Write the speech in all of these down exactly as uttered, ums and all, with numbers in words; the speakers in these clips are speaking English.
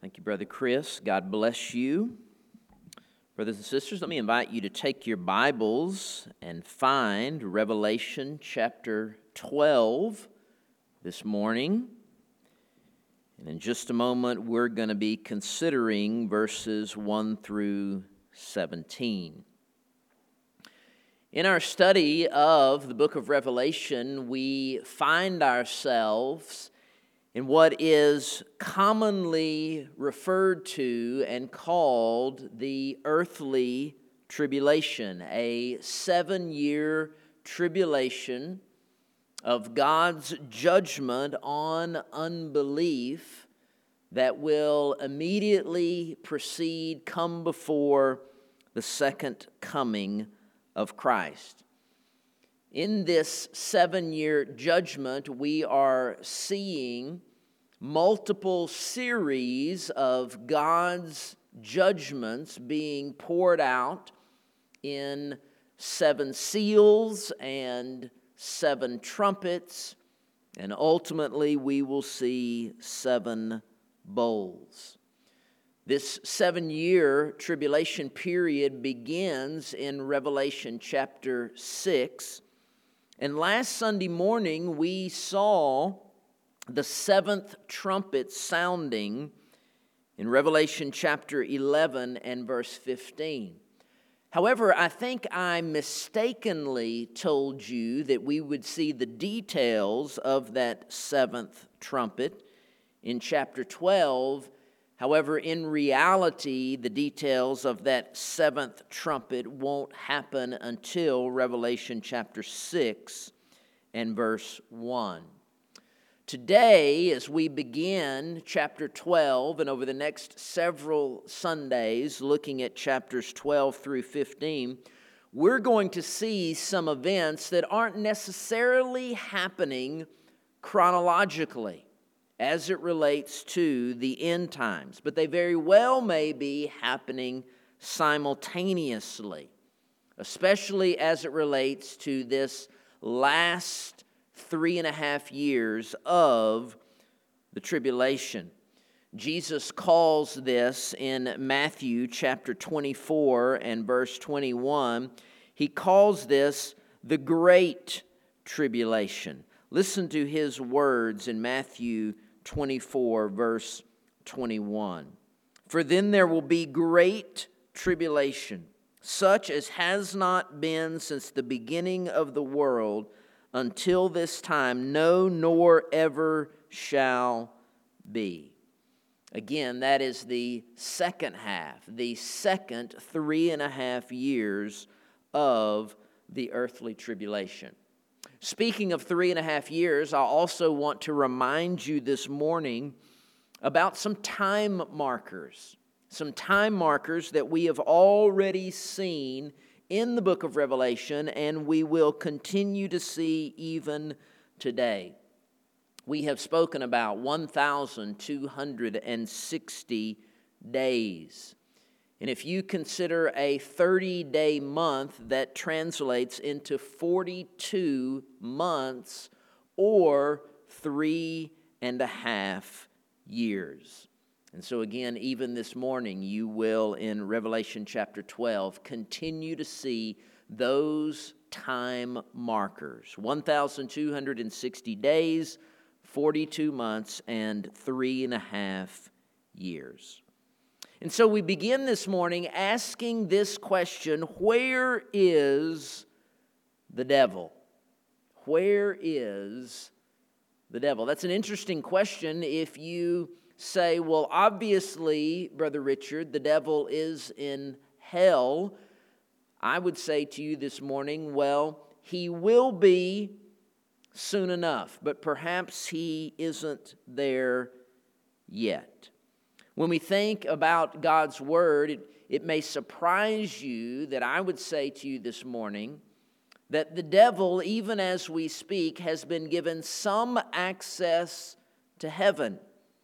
Thank you, Brother Chris. God bless you. Brothers and sisters, let me invite you to take your Bibles and find Revelation chapter twelve this morning. And in just a moment, we're going to be considering verses one through seventeen. In our study of the book of Revelation, we find ourselves in what is commonly referred to and called the earthly tribulation, a seven-year tribulation of God's judgment on unbelief that will immediately precede, come before the second coming of Christ. In this seven-year judgment, we are seeing multiple series of God's judgments being poured out in seven seals and seven trumpets, and ultimately we will see seven bowls. This seven-year tribulation period begins in Revelation chapter six. And last Sunday morning, we saw the seventh trumpet sounding in Revelation chapter eleven and verse fifteen. However, I think I mistakenly told you that we would see the details of that seventh trumpet in chapter twelve. However, in reality, the details of that seventh trumpet won't happen until Revelation chapter six and verse one. Today, as we begin chapter twelve, and over the next several Sundays, looking at chapters twelve through fifteen, we're going to see some events that aren't necessarily happening chronologically as it relates to the end times, but they very well may be happening simultaneously, especially as it relates to this last three and a half years of the tribulation. Jesus calls this in Matthew chapter twenty-four and verse twenty-one, he calls this the Great Tribulation. Listen to his words in Matthew twenty-four, verse twenty-one. For then there will be great tribulation, such as has not been since the beginning of the world until this time, no, nor ever shall be. Again, that is the second half, the second three and a half years of the earthly tribulation. Speaking of three and a half years, I also want to remind you this morning about some time markers. Some time markers that we have already seen in the book of Revelation, and we will continue to see even today. We have spoken about one thousand two hundred sixty days. And if you consider a thirty-day month, that translates into forty-two months or three and a half years. And so again, even this morning, you will, in Revelation chapter twelve, continue to see those time markers. one thousand two hundred sixty days, forty-two months, and three and a half years. And so we begin this morning asking this question: where is the devil? Where is the devil? That's an interesting question. If you say, well, obviously, Brother Richard, the devil is in hell, I would say to you this morning, well, he will be soon enough, but perhaps he isn't there yet. When we think about God's Word, it, it may surprise you that I would say to you this morning that the devil, even as we speak, has been given some access to heaven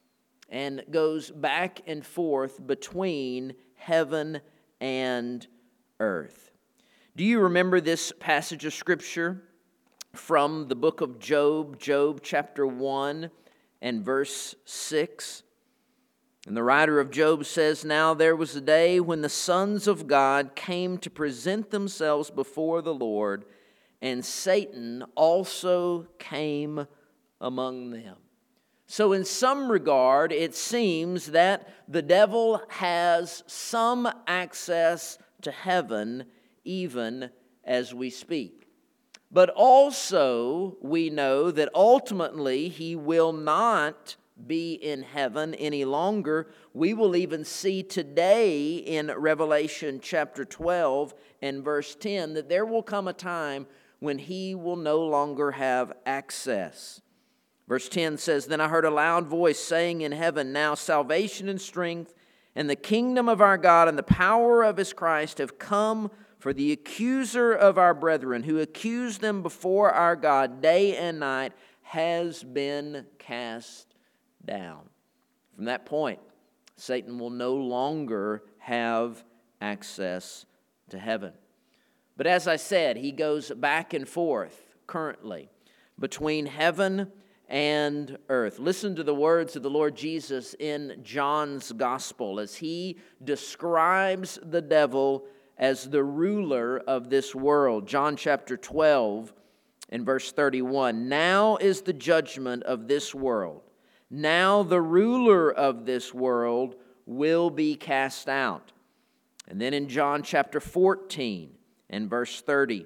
and goes back and forth between heaven and earth. Do you remember this passage of Scripture from the book of Job, Job chapter one and verse six? And the writer of Job says, "Now there was a day when the sons of God came to present themselves before the Lord, and Satan also came among them." So in some regard, it seems that the devil has some access to heaven even as we speak. But also we know that ultimately he will not be in heaven any longer. We will even see today in Revelation chapter twelve and verse ten that there will come a time when he will no longer have access. Verse ten says, "Then I heard a loud voice saying in heaven, 'Now salvation and strength and the kingdom of our God and the power of his Christ have come, for the accuser of our brethren, who accused them before our God day and night, has been cast down.'" From that point, Satan will no longer have access to heaven. But as I said, he goes back and forth currently between heaven and earth. Listen to the words of the Lord Jesus in John's Gospel as he describes the devil as the ruler of this world. John chapter twelve and verse thirty-one. "Now is the judgment of this world. Now the ruler of this world will be cast out." And then in John chapter fourteen and verse thirty,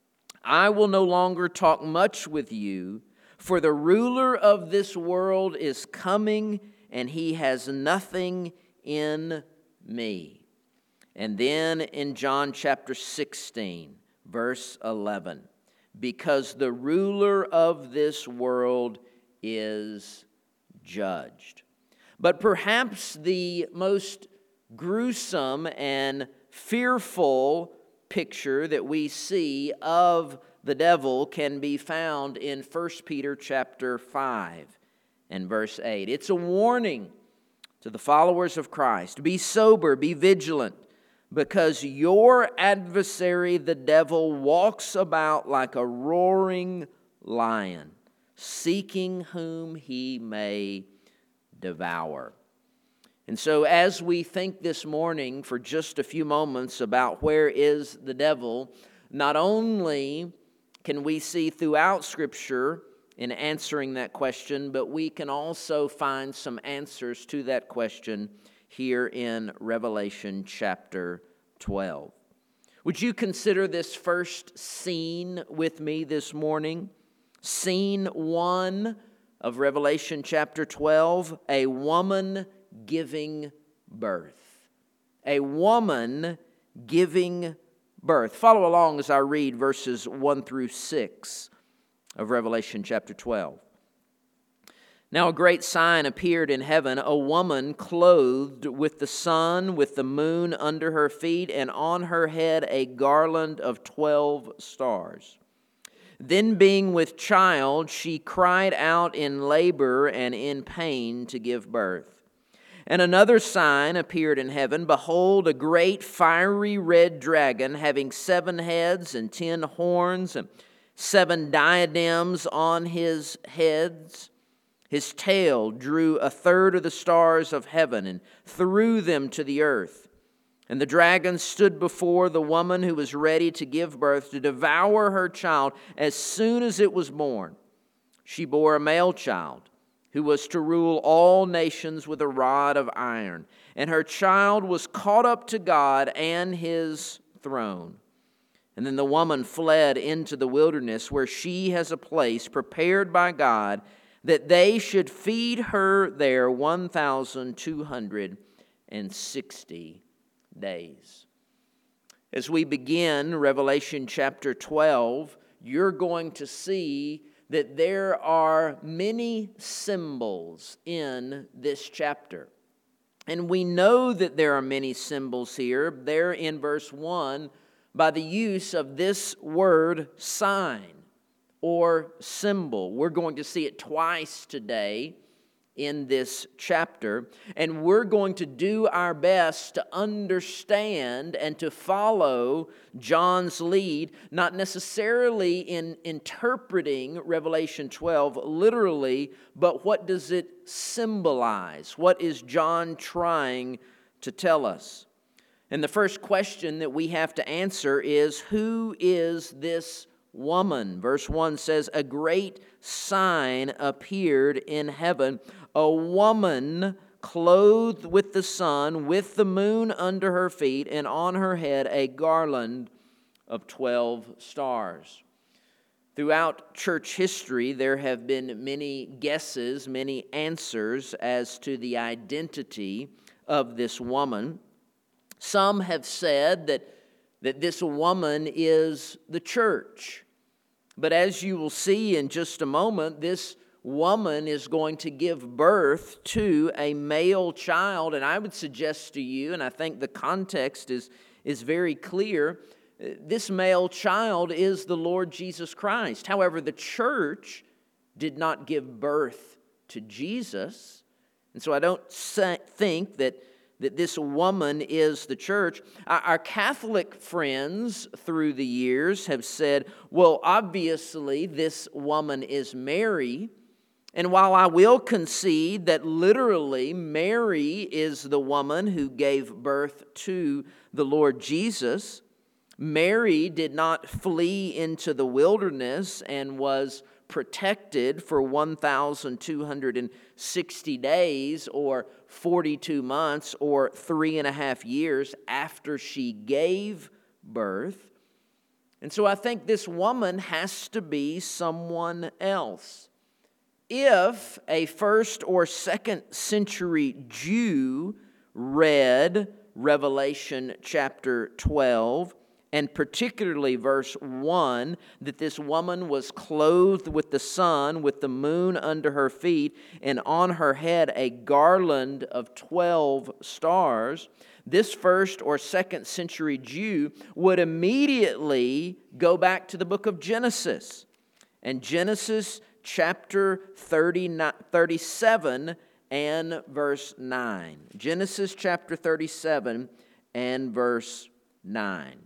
"I will no longer talk much with you, for the ruler of this world is coming, and he has nothing in me." And then in John chapter sixteen, verse eleven, "Because the ruler of this world is judged." But perhaps the most gruesome and fearful picture that we see of the devil can be found in First Peter chapter five and verse eight. It's a warning to the followers of Christ. "Be sober, be vigilant, because your adversary the devil walks about like a roaring lion, seeking whom he may devour." And so as we think this morning for just a few moments about where is the devil, not only can we see throughout Scripture in answering that question, but we can also find some answers to that question here in Revelation chapter twelve. Would you consider this first scene with me this morning? Scene one of Revelation chapter twelve, a woman giving birth. A woman giving birth. Follow along as I read verses one through six of Revelation chapter twelve. "Now a great sign appeared in heaven, a woman clothed with the sun, with the moon under her feet, and on her head a garland of twelve stars. Then being with child, she cried out in labor and in pain to give birth. And another sign appeared in heaven. Behold, a great fiery red dragon, having seven heads and ten horns, and seven diadems on his heads. His tail drew a third of the stars of heaven and threw them to the earth. And the dragon stood before the woman who was ready to give birth, to devour her child as soon as it was born. She bore a male child, who was to rule all nations with a rod of iron. And her child was caught up to God and his throne. And then the woman fled into the wilderness, where she has a place prepared by God, that they should feed her there one thousand two hundred sixty days." As we begin Revelation chapter twelve, you're going to see that there are many symbols in this chapter. And we know that there are many symbols here, there in verse one, by the use of this word sign or symbol. We're going to see it twice today in this chapter, and we're going to do our best to understand and to follow John's lead, not necessarily in interpreting Revelation twelve literally, but what does it symbolize? What is John trying to tell us? And the first question that we have to answer is, who is this woman? Verse one says, a great sign appeared in heaven, a woman clothed with the sun, with the moon under her feet, and on her head a garland of twelve stars. Throughout church history, there have been many guesses, many answers as to the identity of this woman. Some have said that, that this woman is the church. But as you will see in just a moment, this woman is going to give birth to a male child. And I would suggest to you, and I think the context is, is very clear, this male child is the Lord Jesus Christ. However, the church did not give birth to Jesus. And so I don't think that that this woman is the church. Our Catholic friends through the years have said, well, obviously this woman is Mary. And while I will concede that literally Mary is the woman who gave birth to the Lord Jesus, Mary did not flee into the wilderness and was protected for one thousand two hundred sixty days or forty-two months or three and a half years after she gave birth. And so I think this woman has to be someone else. If a first or second century Jew read Revelation chapter twelve, and particularly verse one, that this woman was clothed with the sun, with the moon under her feet, and on her head a garland of twelve stars, this first or second century Jew would immediately go back to the book of Genesis. And Genesis chapter thirty-seven and verse nine. Genesis chapter thirty-seven and verse nine.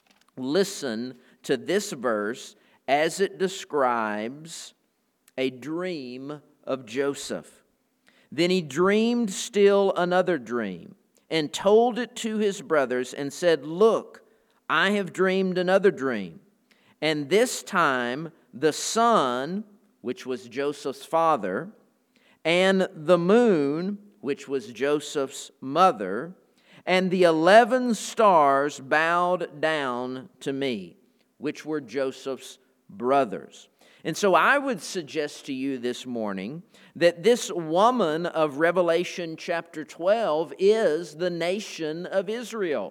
Listen to this verse as it describes a dream of Joseph. Then he dreamed still another dream and told it to his brothers and said, look, I have dreamed another dream. And this time the sun, which was Joseph's father, and the moon, which was Joseph's mother, and the eleven stars bowed down to me, which were Joseph's brothers. And so I would suggest to you this morning that this woman of Revelation chapter twelve is the nation of Israel.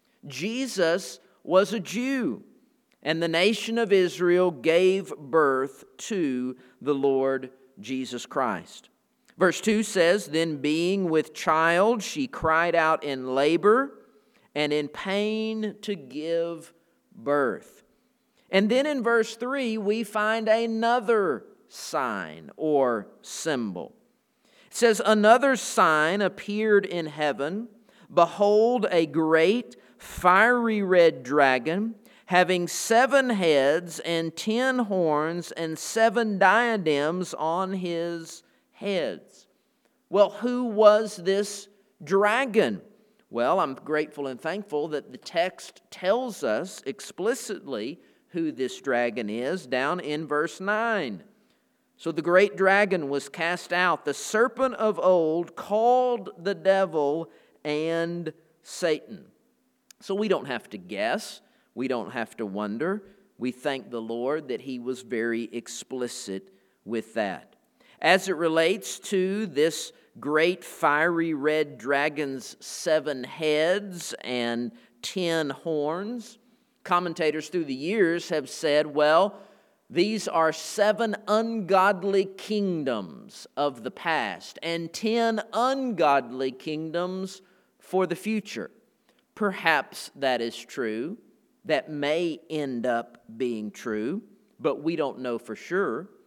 Jesus was a Jew, and the nation of Israel gave birth to the Lord Jesus Christ. Verse two says, then being with child, she cried out in labor and in pain to give birth. And then in verse three, we find another sign or symbol. It says, another sign appeared in heaven. Behold, a great fiery red dragon, having seven heads and ten horns and seven diadems on his heads. Well, who was this dragon? Well, I'm grateful and thankful that the text tells us explicitly who this dragon is down in verse nine. So the great dragon was cast out, the serpent of old, called the devil and Satan. So we don't have to guess. We don't have to wonder. We thank the Lord that He was very explicit with that. As it relates to this great fiery red dragon's seven heads and ten horns, commentators through the years have said, well, these are seven ungodly kingdoms of the past and ten ungodly kingdoms for the future. Perhaps that is true. That may end up being true, but we don't know for sure.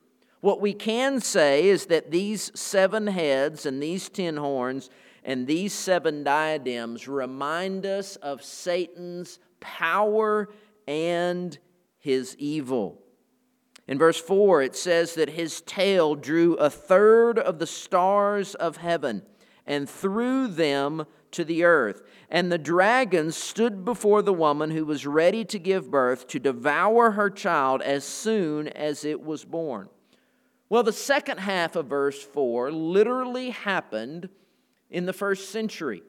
What we can say is that these seven heads and these ten horns and these seven diadems remind us of Satan's power and his evil. In verse four, it says that his tail drew a third of the stars of heaven and threw them to the earth. And the dragon stood before the woman who was ready to give birth to devour her child as soon as it was born. Well, the second half of verse four literally happened in the first century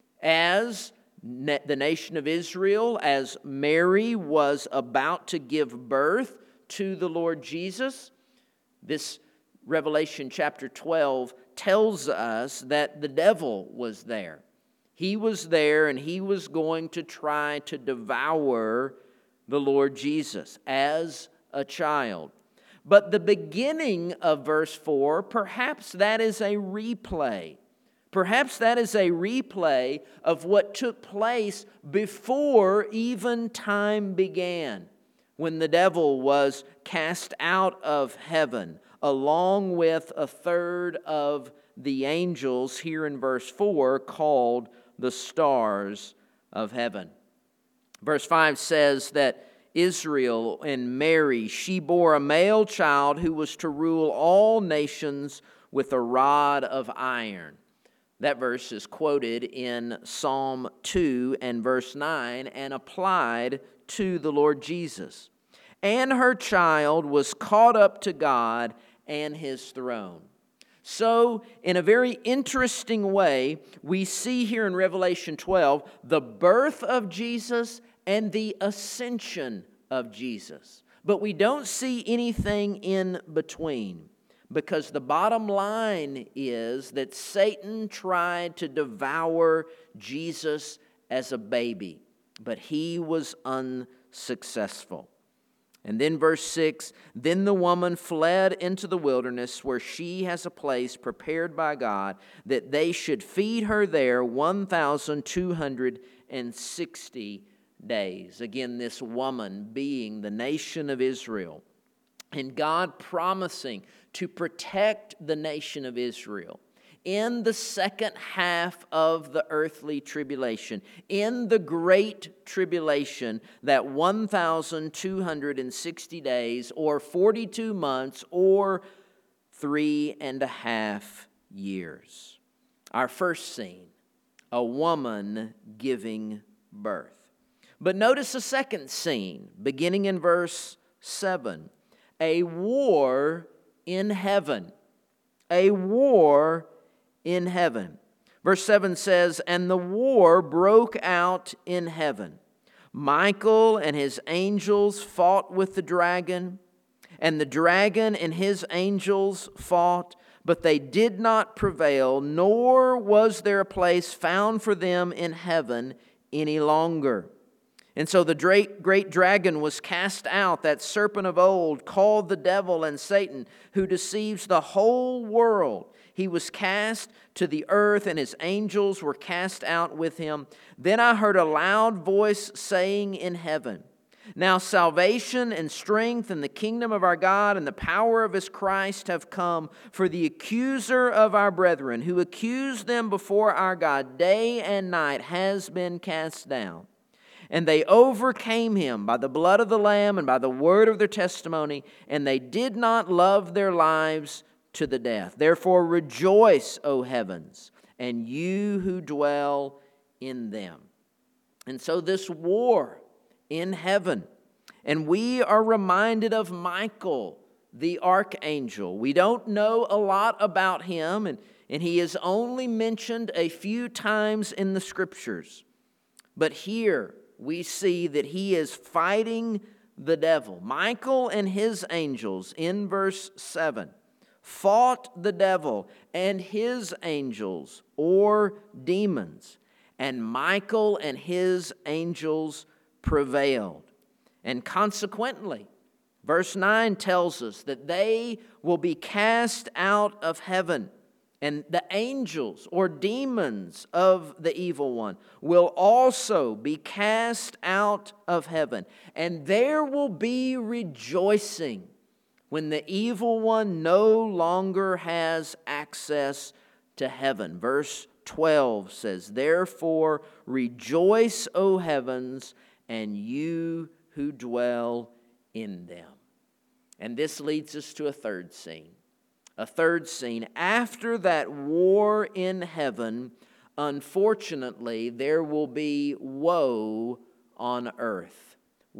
as the nation of Israel, as Mary was about to give birth to the Lord Jesus. This Revelation chapter twelve tells us that the devil was there. He was there and he was going to try to devour the Lord Jesus as a child. But the beginning of verse four, perhaps that is a replay. Perhaps that is a replay of what took place before even time began, when the devil was cast out of heaven, along with a third of the angels, here in verse four, called the stars of heaven. Verse five says that Israel and Mary, she bore a male child who was to rule all nations with a rod of iron. That verse is quoted in Psalm two and verse nine and applied to the Lord Jesus. And her child was caught up to God and his throne. So, in a very interesting way, we see here in Revelation twelve the birth of Jesus and the ascension of Jesus. But we don't see anything in between, because the bottom line is that Satan tried to devour Jesus as a baby, but he was unsuccessful. And then verse six, then the woman fled into the wilderness where she has a place prepared by God that they should feed her there one thousand two hundred sixty days. Again, this woman being the nation of Israel, and God promising to protect the nation of Israel in the second half of the earthly tribulation, in the great tribulation, that one thousand two hundred sixty days, or forty-two months, or three and a half years. Our first scene, a woman giving birth. But notice the second scene, beginning in verse seven, a war in heaven. A war in heaven. Verse seven says, and the war broke out in heaven. Michael and his angels fought with the dragon, and the dragon and his angels fought, but they did not prevail, nor was there a place found for them in heaven any longer. And so the great, great dragon was cast out, that serpent of old, called the devil and Satan, who deceives the whole world. He was cast to the earth, and his angels were cast out with him. Then I heard a loud voice saying in heaven, now salvation and strength and the kingdom of our God and the power of his Christ have come, for the accuser of our brethren, who accused them before our God day and night, has been cast down. And they overcame him by the blood of the Lamb and by the word of their testimony, and they did not love their lives to the death. Therefore rejoice, O heavens, and you who dwell in them. And so this war in heaven, and we are reminded of Michael, the archangel. We don't know a lot about him, and, and he is only mentioned a few times in the Scriptures. But here we see that he is fighting the devil. Michael and his angels, in verse seven, fought the devil and his angels, or demons. And Michael and his angels prevailed. And consequently, verse nine tells us that they will be cast out of heaven. And the angels or demons of the evil one will also be cast out of heaven. And there will be rejoicing when the evil one no longer has access to heaven. Verse twelve says, "Therefore rejoice, O heavens, and you who dwell in them." And this leads us to a third scene. A third scene. After that war in heaven, unfortunately, there will be woe on earth.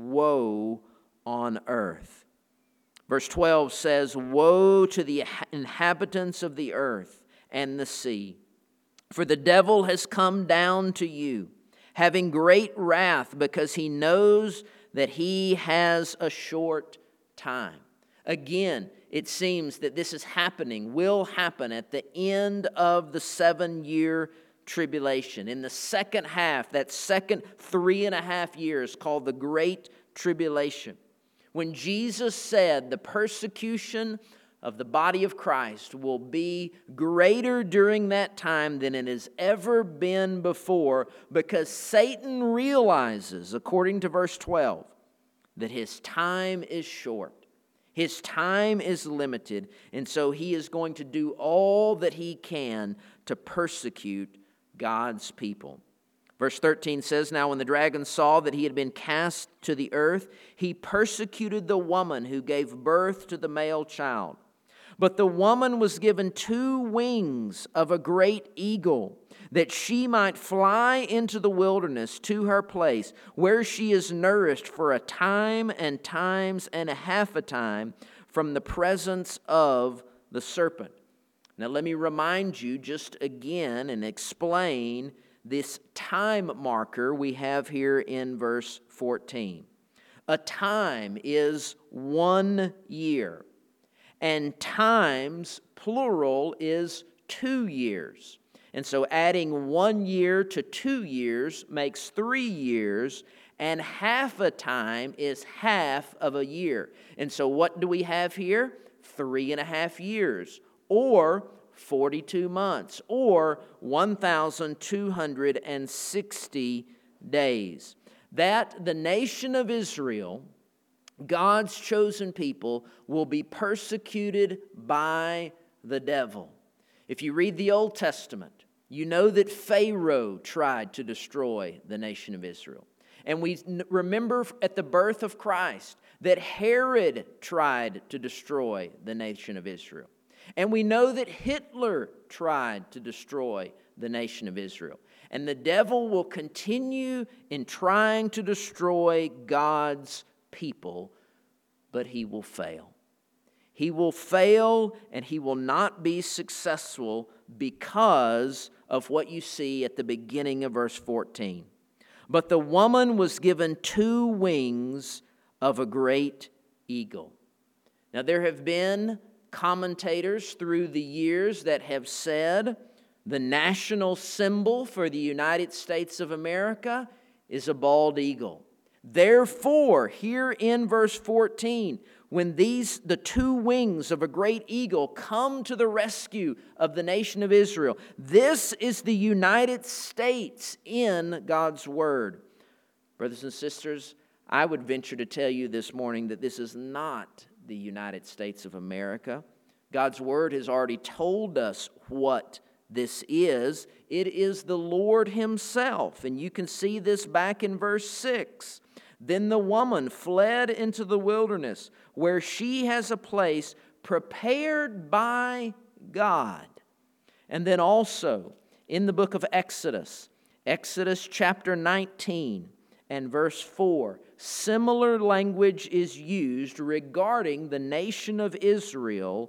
Woe on earth. Verse twelve says, "Woe to the inhabitants of the earth and the sea, for the devil has come down to you, having great wrath, because he knows that he has a short time." Again, it seems that this is happening, will happen at the end of the seven-year tribulation. In the second half, that second three and a half years called the Great Tribulation. When Jesus said the persecution of the body of Christ will be greater during that time than it has ever been before, because Satan realizes, according to verse twelve, that his time is short. His time is limited, and so he is going to do all that he can to persecute God's people. Verse thirteen says, "Now when the dragon saw that he had been cast to the earth, he persecuted the woman who gave birth to the male child. But the woman was given two wings of a great eagle, that she might fly into the wilderness to her place, where she is nourished for a time and times and a half a time from the presence of the serpent." Now let me remind you just again and explain this time marker we have here in verse fourteen. A time is one year, and times, plural, is two years. And so adding one year to two years makes three years, and half a time is half of a year. And so what do we have here? Three and a half years, or forty-two months, or one thousand two hundred sixty days. That the nation of Israel, God's chosen people, will be persecuted by the devil. If you read the Old Testament, you know that Pharaoh tried to destroy the nation of Israel. And we remember at the birth of Christ that Herod tried to destroy the nation of Israel. And we know that Hitler tried to destroy the nation of Israel. And the devil will continue in trying to destroy God's people, but he will fail. He will fail, and he will not be successful because of what you see at the beginning of verse fourteen. "But the woman was given two wings of a great eagle." Now there have been commentators through the years that have said the national symbol for the United States of America is a bald eagle. Therefore, here in verse fourteen, when these, the two wings of a great eagle come to the rescue of the nation of Israel, this is the United States in God's Word. Brothers and sisters, I would venture to tell you this morning that this is not the United States of America. God's Word has already told us what this is. It is the Lord Himself, and you can see this back in verse six. "Then the woman fled into the wilderness, where she has a place prepared by God." And then also in the book of Exodus, Exodus chapter nineteen and verse four, similar language is used regarding the nation of Israel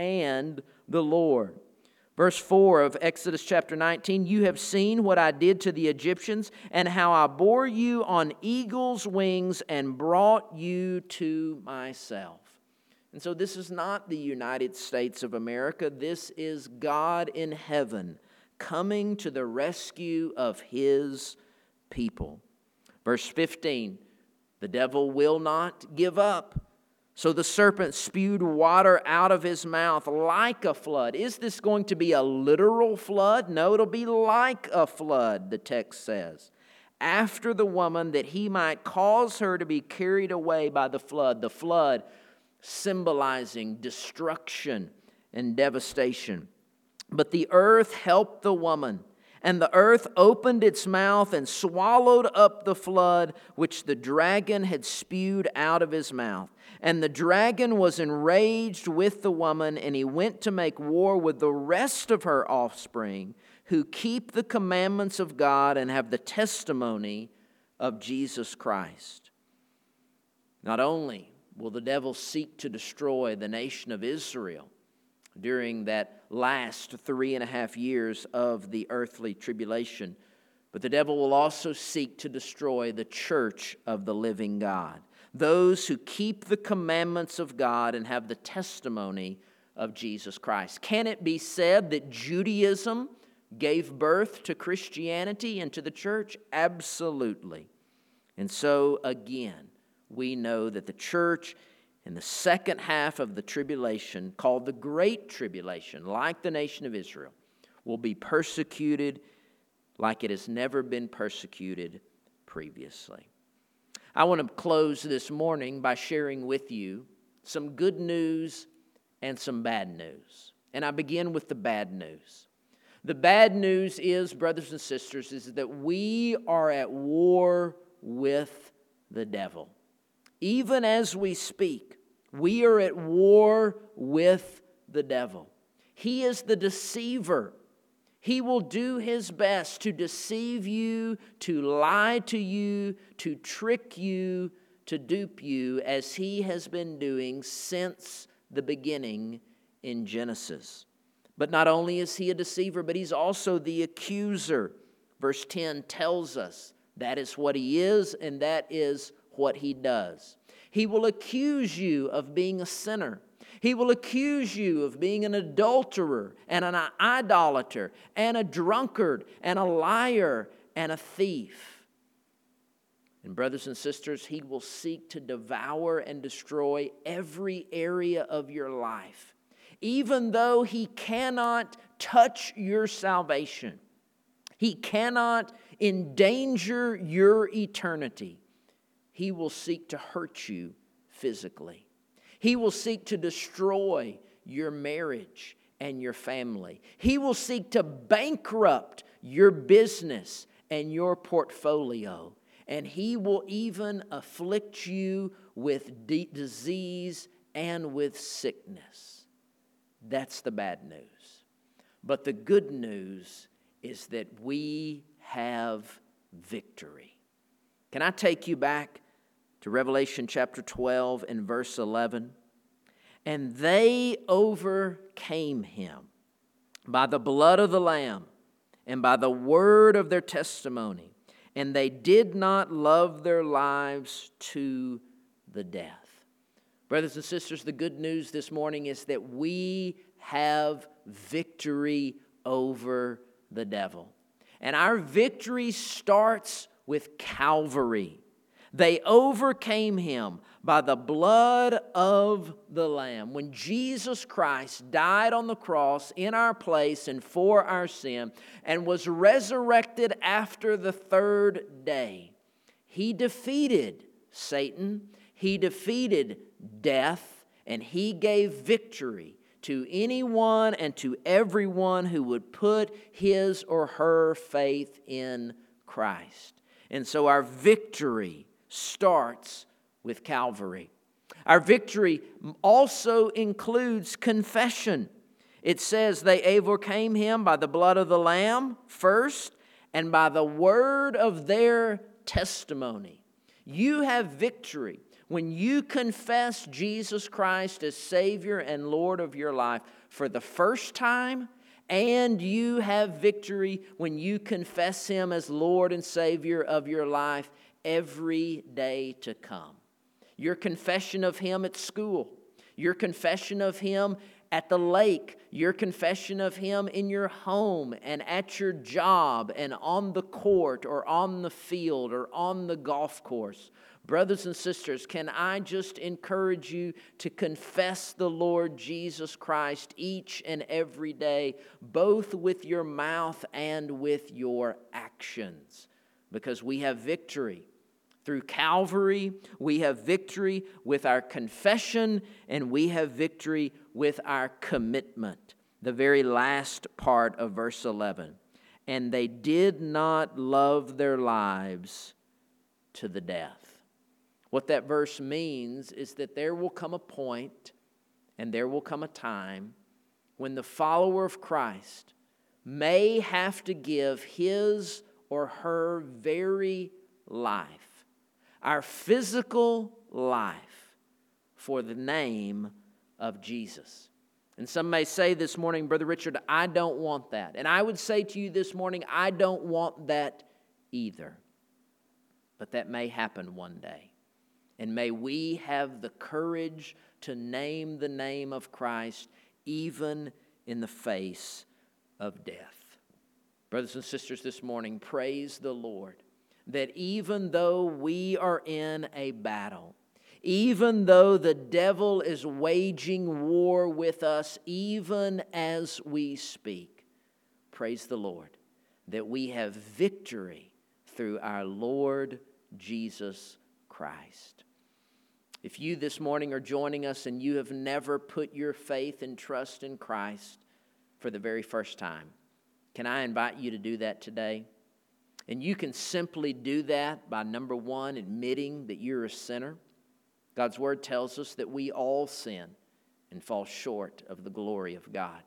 and the Lord. Verse four of Exodus chapter nineteen, "You have seen what I did to the Egyptians, and how I bore you on eagle's wings and brought you to myself." And so this is not the United States of America. This is God in heaven coming to the rescue of His people. Verse fifteen, "The devil will not give up. So the serpent spewed water out of his mouth like a flood." Is this going to be a literal flood? No, it'll be like a flood, the text says. "After the woman, that he might cause her to be carried away by the flood." The flood, symbolizing destruction and devastation. But the earth helped the woman, and the earth opened its mouth and swallowed up the flood which the dragon had spewed out of his mouth. And the dragon was enraged with the woman, and he went to make war with the rest of her offspring, who keep the commandments of God and have the testimony of Jesus Christ. Not only will the devil seek to destroy the nation of Israel during that last three and a half years of the earthly tribulation, but the devil will also seek to destroy the church of the living God, those who keep the commandments of God and have the testimony of Jesus Christ. Can it be said that Judaism gave birth to Christianity and to the church? Absolutely. And so again, we know that the church in the second half of the tribulation, called the Great Tribulation, like the nation of Israel, will be persecuted like it has never been persecuted previously. I want to close this morning by sharing with you some good news and some bad news. And I begin with the bad news. The bad news is, brothers and sisters, is that we are at war with the devil. Even as we speak, we are at war with the devil. He is the deceiver. He will do his best to deceive you, to lie to you, to trick you, to dupe you, as he has been doing since the beginning in Genesis. But not only is he a deceiver, but he's also the accuser. Verse ten tells us that is what he is, and that is what he does. He will accuse you of being a sinner. He will accuse you of being an adulterer and an idolater and a drunkard and a liar and a thief. And brothers and sisters, he will seek to devour and destroy every area of your life. Even though he cannot touch your salvation, he cannot endanger your eternity, he will seek to hurt you physically. He will seek to destroy your marriage and your family. He will seek to bankrupt your business and your portfolio. And he will even afflict you with de- disease and with sickness. That's the bad news. But the good news is that we have victory. Can I take you back to Revelation chapter twelve and verse eleven? And they overcame him by the blood of the Lamb and by the word of their testimony, and they did not love their lives to the death. Brothers and sisters, the good news this morning is that we have victory over the devil. And our victory starts with Calvary. They overcame him by the blood of the Lamb. When Jesus Christ died on the cross in our place and for our sin and was resurrected after the third day, he defeated Satan, he defeated death, and he gave victory to anyone and to everyone who would put his or her faith in Christ. And so our victory starts with Calvary. Our victory also includes confession. It says they overcame him by the blood of the Lamb first and by the word of their testimony. You have victory when you confess Jesus Christ as Savior and Lord of your life for the first time, and you have victory when you confess him as Lord and Savior of your life every day to come. Your confession of him at school, your confession of him at the lake, your confession of him in your home and at your job and on the court or on the field or on the golf course. Brothers and sisters, can I just encourage you to confess the Lord Jesus Christ each and every day, both with your mouth and with your actions, because we have victory Through Calvary, we have victory with our confession, and we have victory with our commitment. The very last part of verse eleven. And they did not love their lives to the death. What that verse means is that there will come a point and there will come a time when the follower of Christ may have to give his or her very life, our physical life, for the name of Jesus. And some may say this morning, Brother Richard, I don't want that. And I would say to you this morning, I don't want that either. But that may happen one day. And may we have the courage to name the name of Christ even in the face of death. Brothers and sisters, this morning, praise the Lord that even though we are in a battle, even though the devil is waging war with us, even as we speak, praise the Lord that we have victory through our Lord Jesus Christ. If you this morning are joining us and you have never put your faith and trust in Christ for the very first time, can I invite you to do that today? And you can simply do that by, number one, admitting that you're a sinner. God's Word tells us that we all sin and fall short of the glory of God.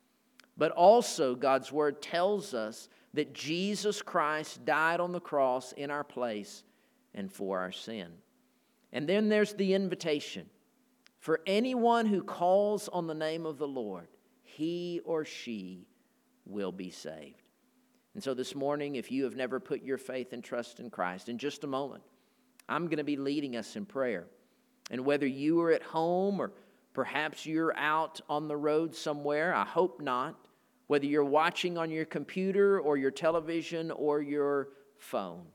But also, God's Word tells us that Jesus Christ died on the cross in our place and for our sin. And then there's the invitation. For anyone who calls on the name of the Lord, he or she will be saved. And so this morning, if you have never put your faith and trust in Christ, in just a moment, I'm going to be leading us in prayer. And whether you are at home or perhaps you're out on the road somewhere, I hope not, whether you're watching on your computer or your television or your phone,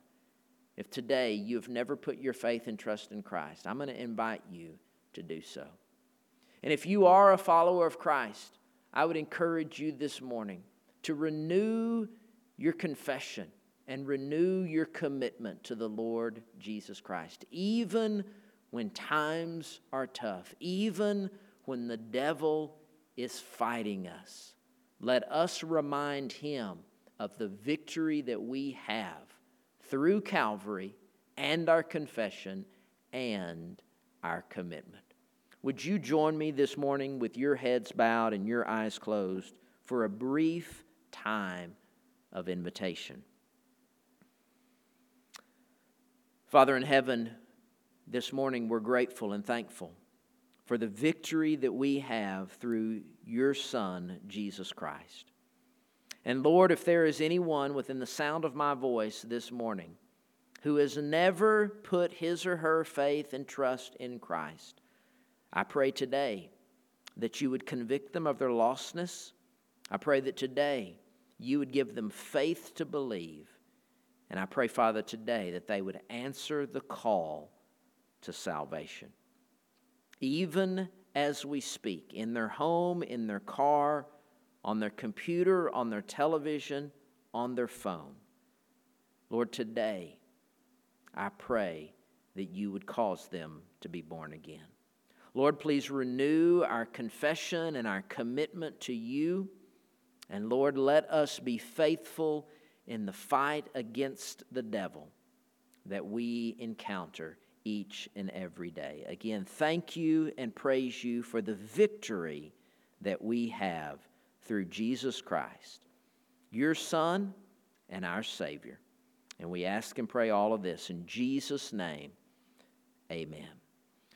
if today you've never put your faith and trust in Christ, I'm going to invite you to do so. And if you are a follower of Christ, I would encourage you this morning to renew your confession and renew your commitment to the Lord Jesus Christ, even when times are tough, even when the devil is fighting us. Let us remind him of the victory that we have through Calvary and our confession and our commitment. Would you join me this morning with your heads bowed and your eyes closed for a brief time of invitation? Father in heaven, this morning we're grateful and thankful for the victory that we have through your Son, Jesus Christ. And Lord, if there is anyone within the sound of my voice this morning who has never put his or her faith and trust in Christ, I pray today that you would convict them of their lostness. I pray that today you would give them faith to believe. And I pray, Father, today that they would answer the call to salvation. Even as we speak, in their home, in their car, on their computer, on their television, on their phone. Lord, today I pray that you would cause them to be born again. Lord, please renew our confession and our commitment to you. And Lord, let us be faithful in the fight against the devil that we encounter each and every day. Again, thank you and praise you for the victory that we have through Jesus Christ, your Son and our Savior. And we ask and pray all of this in Jesus' name. Amen.